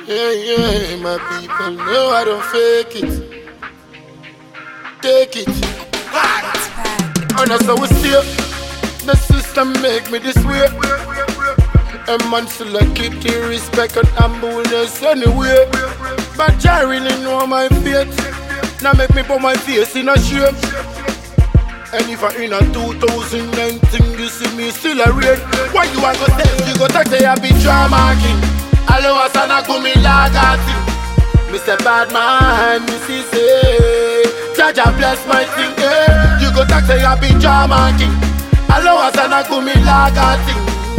Yeah, yeah, my people know I don't fake it. Take it. And that's how we stay. The system make me this way. A man still I keep the respect and humbleness anyway. But I really know my fate. Now make me put my face in a shame. And if I in a 2019, you see me still a real. Why you a go tell? You go talk say I be drama king. Hello, asana kumi lagati. Mr. Badman, you see say Jaja bless my thing, eh. You go talk say I be drama king. Hello, asana kumi lagati.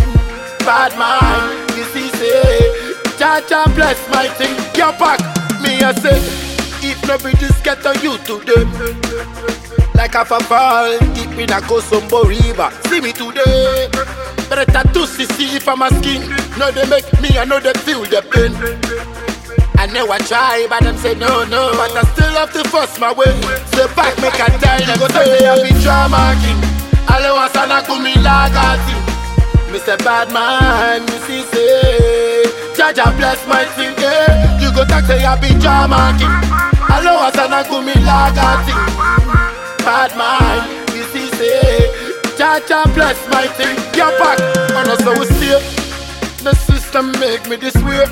Badman, you see say Jaja bless my thing. Your back, me I say if no be this get on you today. Like a fall deep in a Kosombo river. See me today. Better tattoo see if I'm a skin. No they make me, I know they feel the pain. I never try, but them say no. But I still have to force my way. So back make a time. Go say I be drama king. Hello, asana kumi lagati. Mr. Badman, you see say Jaja bless my thing, eh. You go talk say I be drama king. Hello, asana kumi lagati. Badman, you see say Jaja bless my thing. Your back, and that's how we stay. The system make me this way.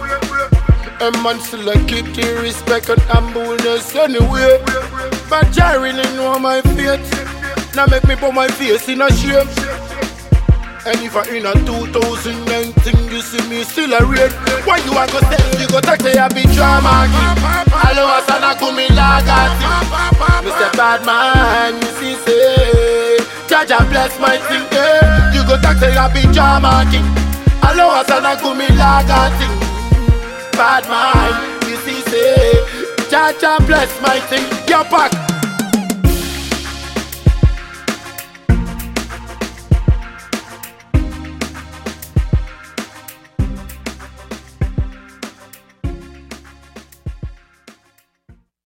A man still I keep the respect and humbleness anyway. But I really know my fate. Now make me put my face in a shame. And if I in a 2019, you see me still a real. Why you a go tell? You go talk say I be drama king. Hello, asana kumi lagati. Mr. Badman, you see say Jaja bless my thing, eh. You go talk say I be drama king. Hello, asana kumi lagati. Badman, you see say Jaja bless my thing. Your back.